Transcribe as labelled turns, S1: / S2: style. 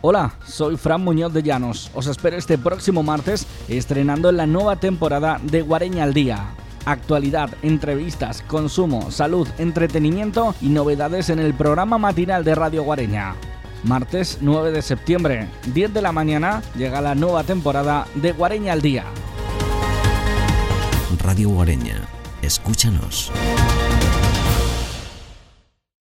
S1: Hola, soy Fran Muñoz de Llanos. Os espero este próximo martes estrenando la nueva temporada de Guareña al Día. Actualidad, entrevistas, consumo, salud, entretenimiento y novedades en el programa matinal de Radio Guareña. Martes 9 de septiembre, 10 de la mañana, llega la nueva temporada de Guareña al Día.
S2: Radio Guareña, escúchanos.